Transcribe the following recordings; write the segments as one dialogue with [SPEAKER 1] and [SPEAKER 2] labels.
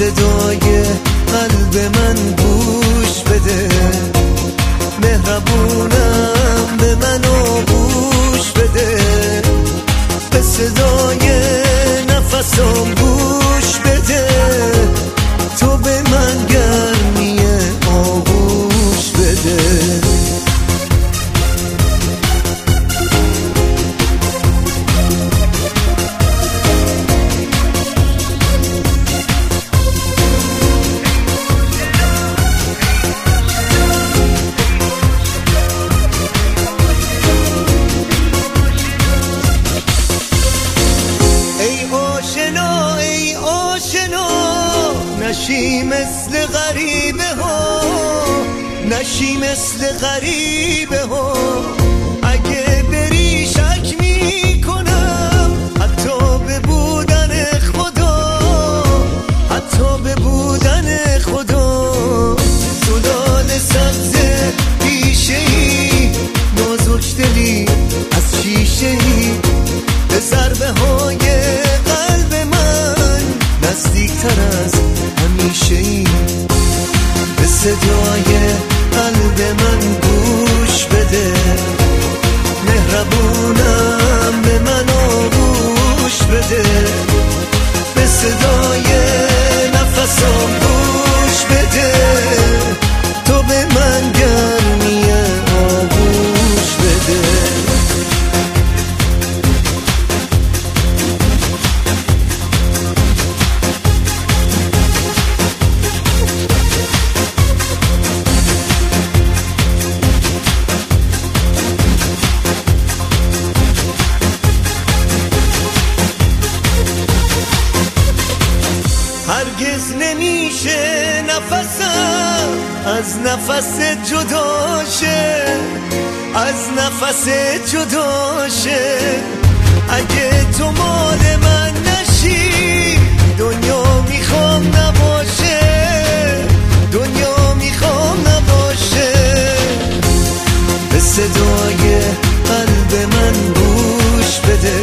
[SPEAKER 1] صدای قلب من گوش بده، مهربونم به من آغوش بده، به صدای نفسم گوش بده، تو به من گرمی آغوش بده. نشی مثل غریبه ها، نشی مثل غریبه ها، اگه بری شک می کنم حتی به بودن خدا، حتی به بودن خدا. زلال سبز پیشه ای، نازک دلی از شیشه ای، به ضربه های قلب من نزدیکتر از همیشه ای، به صدای قلب من گوش بده، مهربونم به من آغوش بده، به صدای نفسم گوش بده، تو به من گرمی آغوش بده. هرگز نمیشه نفسم از نفس جدا شه، از نفس جدا شه، اگه تو مال من نشی دنیا میخوام نباشه، دنیا میخوام نباشه، به صدای قلب من گوش بده،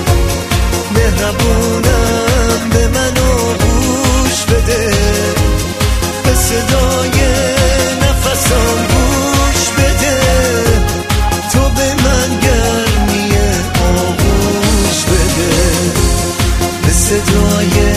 [SPEAKER 1] مهربونم به من آغوش بده، به صدای نفسم گوش بده، تو به من گرمی آغوش بده، به صدای